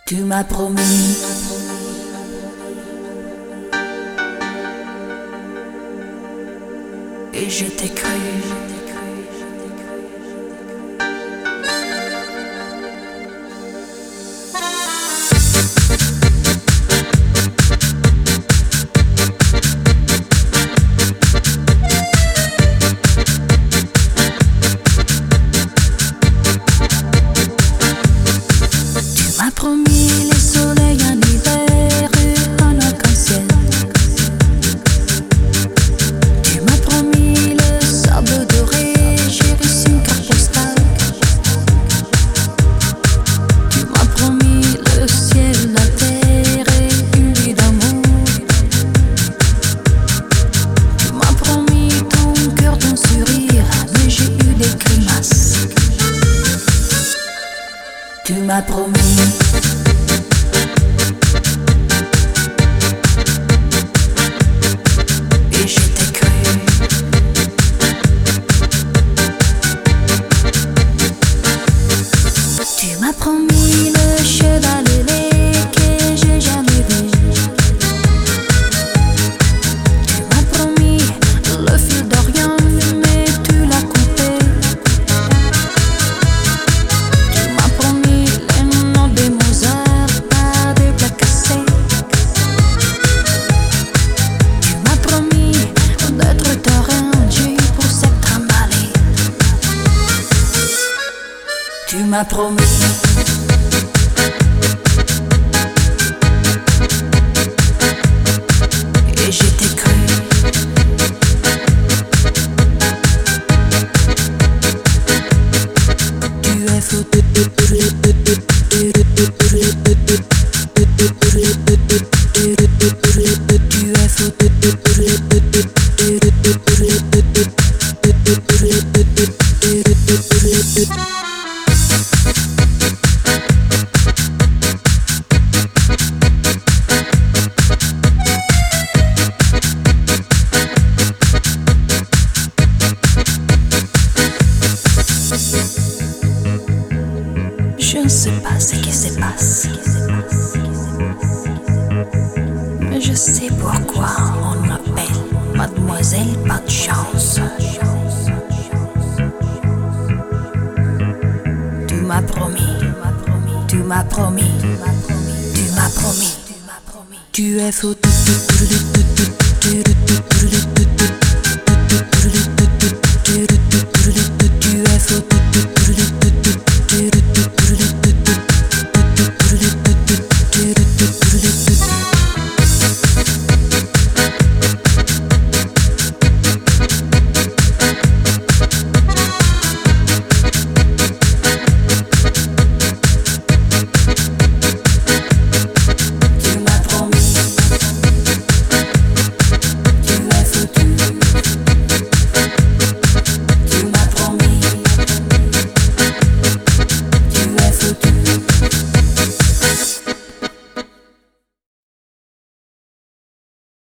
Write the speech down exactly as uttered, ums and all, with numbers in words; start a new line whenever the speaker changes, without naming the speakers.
Tu m'as promis et je t'ai cru. Tu m'as promis les soleils en hiver et un arc-en-ciel. Tu m'as promis le sable doré, j'ai reçu une carte postale. Tu m'as promis le ciel, la terre et une vie d'amour. Tu m'as promis ton cœur, ton sourire, mais j'ai eu des grimaces. Tu m'as promis et je t'ai cru. Tu m'as promis le cheval ailé que j'ai jamais vu. Tu m'as promis le fil d'Orient, mais tu l'as coupé. Tu m'as promis les noms de Mozart par des plats cassés. Tu m'as promis d'être terrain Dieu pour cette trimballée. Tu m'as promis et je t'ai cru. Tu es fou. Tu es fou. Je ne sais pas ce qui se passe, mais je sais pourquoi on m'appelle Mademoiselle Pas de Chance. Tu m'as promis, tu m'as promis, tu m'as promis, tu es fou.